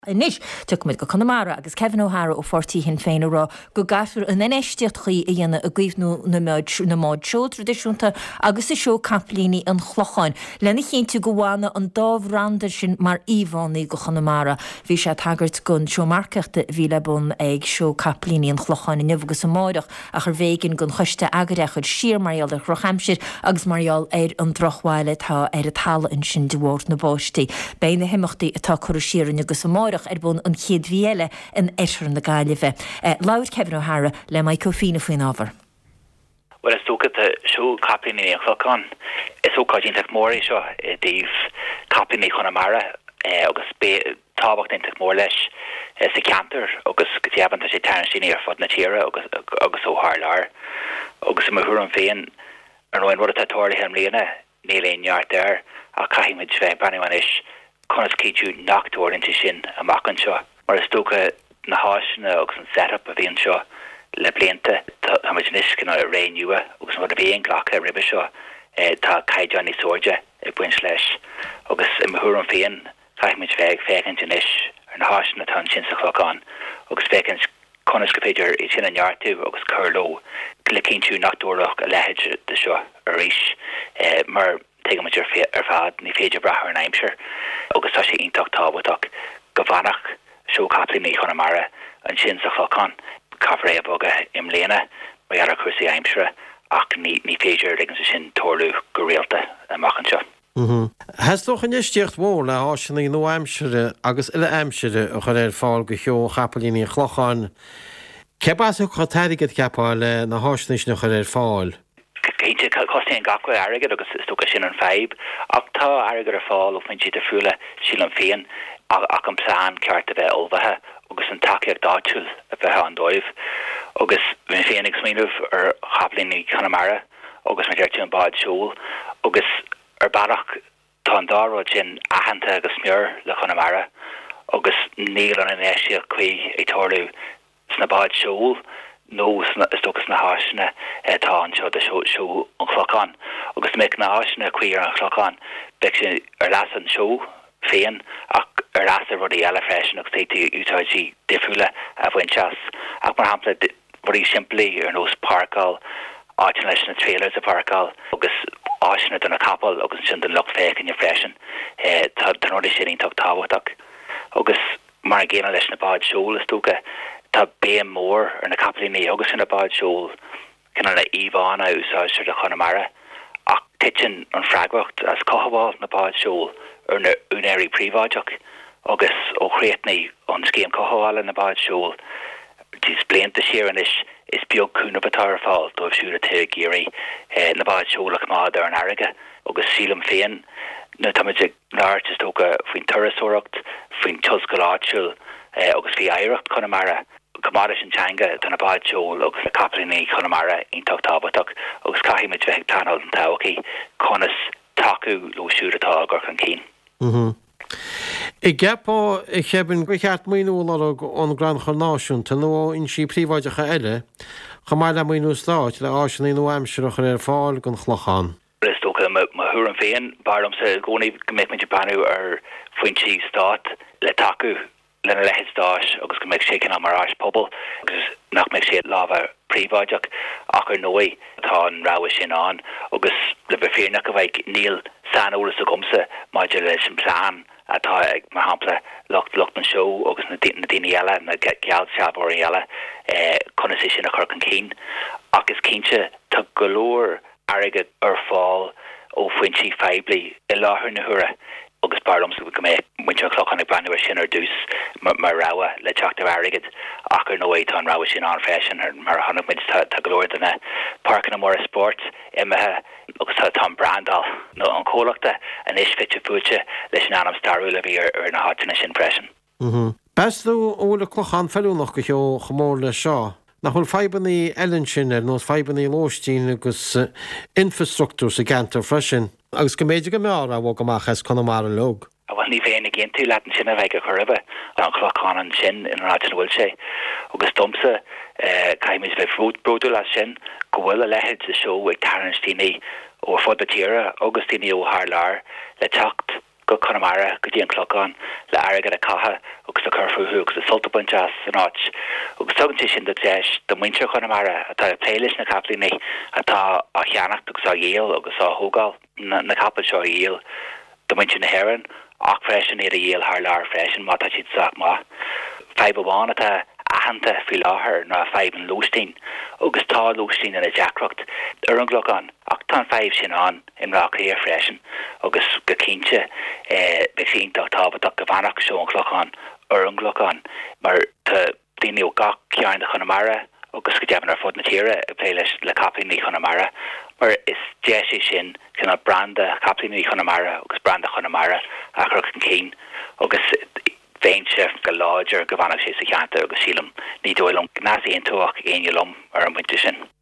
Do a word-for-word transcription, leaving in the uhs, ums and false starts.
Inis tuid go Connemara agus Kevin O'Hara ó fortí hin féin rá go gafir an enéisteocht chuí a dhéanana a gcuimhnú na móid na móid seo tradiisiúnta agus is seo caplíní an chlochain. Lena chéintú go bhána an dámh randar sin mar íhánaí go Connemara. Bhí sé tagart gon seo marceachta bhí le bun ag seo caplíní an chlochain in nimhgus an máideach a chu bhéigin gon chuiste agarechud siar marial a Rockhampshire agus marial ar an drochháile tá ar a talla in sin dúhórt na báistí. Beina himachtaí atá chuir siaran agus an máideach ar bun an chéad bhíele in eisir na Gaillimhe. Laur Kevin O'Hara le mai cofína faoin ábhar. Well, it's took at the show copying in Clockon. It's so called Intech More show. They've copying in Connemara. August be Tabak Intech More lesh. It's a canter. August the haven't touched Tarantino or Fod Natira. August August so hard lar. August Mahuran Fain. And when what a Tori Henriana nearly in yard there. A Kahim with Sve Banywanish. Connors Kichu knocked toward into Shin a Macan show. Or a Stoka Nahash and set up of the show. Le blianta tá muid niscin a réinniua agus mod a bhíon ghlacha ribe seo tá caiid Johnny Sorja ag buin leis agus i mthúr an féin caiith muid feig fécinn denis ar na háis na tan sin sa chlochán agus fécinn conas go féidir i sin an neartú agus curló le cinntiú nachdúrach a lehéid de seo a ríis mar teigh muid ar fad ní féidir brath ar an aimsir agus tá sé ionach tábhaach go bhanach seo caplíní Connemara an sin sa chlochán Cafre boga im lena by ara cursi aimsra ach ni ni féidir legan sin torlu go réalta a machan seo. Mhm. Has doch an isteocht mór le áisina nó aimsire agus ile aimsire a chu ar fáil go cheo chapalíní chlochán. Cebas ó chatáigad ceapáil na háisna sin chu ar fáil. Céinte costí an gacua airigad agus stocha sin an feib ach tá airigad ar fáil ó faoin siad a fúla síl an féin ach an plán ceart a bheith olbhathe agus an takeíag dáitiúil a bheith an dóibh agus bhíon féin ag smíanamh ar chaplíní Connemara agus me deirtú an báid siúil agus ar badach tá an dáróid sin aitheanta agus smior le Connemara agus níl an inéisiach chuí ag torlú sna báid siúil nó stogus na háisina tá an seo de siú an chlochán agus méid na háisina chuí ar an chlochán beidh sin ar leas an siú féin ach ar as a rudí eile freisin agus téití úsáidí difriúla a bhain teas ach mar hampla rudí simplí ar nós parcáil áitin leis na trailers a parcáil agus áisina donna capal agus sin den lucht fécin i freisin tá den rudí sin ionach táhaach agus mar géana leis na báid siúil is tóga tá béim mór ar na caplíní agus sin na báid siúil cinna le íomhána úsáid de Connemara ach titin an freaghacht as cohabháil na báid siúil ar na únéirí príváideach agus ó chréitnaí an scéim cohabháil na báid siúil dís blianta siaran is is beag cúna batar fáil dóibh siúla te géirí na báid siúlach mád ar an airige agus sílam féin na táid náirtas tóga faoin turasóracht faoin tusscoláitiúil agus bhí éireacht Connemara Kamara sin teanga donna báid siúil agus le caplíní Connemara ionach tábhaach agus caithimid bheith tanál an táhaí conas taú lo siúratá gur an cín. Mhm. I gceapá i cheabann go cheart míúla an Gran Chonáisiúnta nó in sí príomhaideacha eile cha mai le míú stáit le áisina nó aimsireach ar fáil gon chlochán. Is tócha mathúr an féin barlam sa gcónaí go méid muid banú ar faointí stát le taú lena lehéid stáis agus go méid sécin am marráis pobl agus nach méid sé lábhar príomhaideach ach ar nói tá an ráha sin an agus le bhféarnach go bhaid níl sanolalas a gomsa maidir leis an plán atá ag mar hampla locht locht an show agus na na daine eile na geall seabhóirí eile chuna sé sin a chur an cín agus cínte tá golóir airigad ar fáil ó faointí feibli i láthair na thura agus barlam sa go méid muinte chlochan ag banú sin ar dús mar ráha le teachtar airigad ach ar nóid tá an ráha sin an freisin ar mar hanach muid tá golóir duna Parcan Amóra Sport imethe agus tá Tom Brandal nó an cólachta an is fitte fuite leis an anam starúla bhí ar na hátainna sin freisin. Mhm. Bestú óla clochan feúnach go cheo chomór le seo. Nach chuil feibannaí Ellen sin ar nó feibannaí Lóistín agus infrastruchtúr sa gantar freisin. Agus go méidir go meáir a bh goachchas Connemara log. A bhil ní féin a géon tú leat an sin a bheith go churibh an chlochán an sin in ráitin bhfuil sé. Agus domsa caiimiid bheith frúd broúil a sin go bhfuil a lehéid sa seo ag Tarantino ó fod a tíra agus daoine ó thar lear le teacht go Connemara go dtíon cloán le airgad a catha agus a chufuú agus a solta buntas an áit agus tugann sin de deis do muintear Connemara atá pléiles na caplíní atá a cheannach agus a dhéal agus a thógáil na, na capal seo a dhéal do muinte na heran ach freisin iad a dhéal th lear freisin má tá siad saach má feib bháin atá ahananta fi láthair ná feib an lóstín agus tá lóstín in a deacrocht ar an glocán ach tá feib sin an in rá cléir freisin agus go cínte eh, be cíntaach tábhaach go bhanach seo an glocán ar an glocán mar tá daoine ó gach cearn de Connemara agus go deapan ar fud na tíre a pléiles le caplíní Connemara mar is déisi sin cinna branda caplíní Connemara agus branda Connemara a chucht an cín agus féinse go láidir go bhanach sé sa cheanta agus sílam ní dóilm gnásaí an tuach éonelum ar an muinte sin.